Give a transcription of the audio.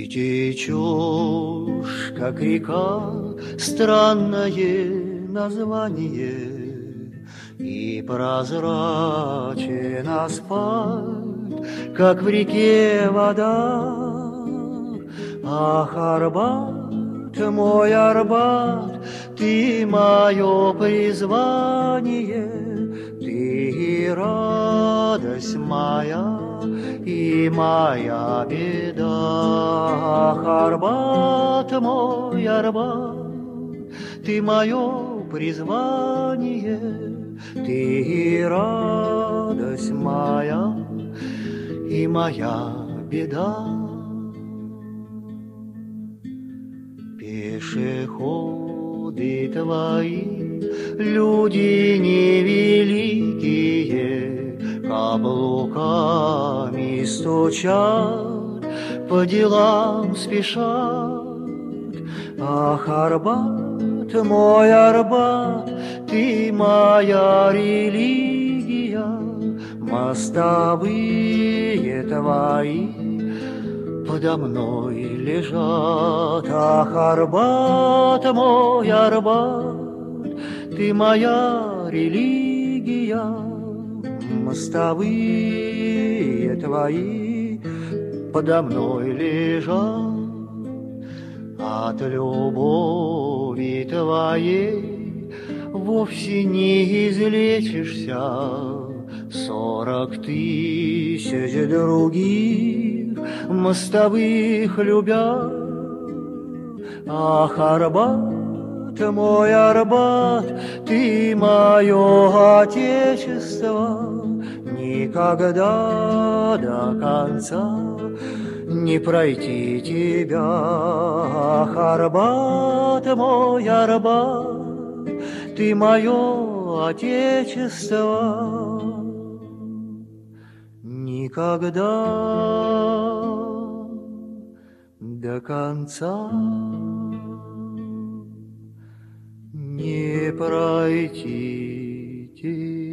течешь, как река, странное название, и прозрачен асфальт, как в реке вода. Ах, Арбат, мой Арбат, ты мое призвание, ты и радость моя, и моя беда. Ах, Арбат, мой Арбат, ты мое призвание, ты и радость моя, и моя беда. Пешеходы твои, люди невеликие, каблуками стучат, по делам спешат. Ах, Арбат, мой Арбат, ты моя религия, мостовые твои подо мной лежат. Ах, Арбат, мой Арбат, ты моя религия, мостовые твои подо мной лежат. От любови твоей вовсе не излечишься, 40 тысяч других мостовых любя. Ах, Арбат, мой Арбат, ты мое отечество, никогда до конца не пройти тебя. Ах, Арбат, мой Арбат, ты мое отечество, никогда до конца не пройти тебя.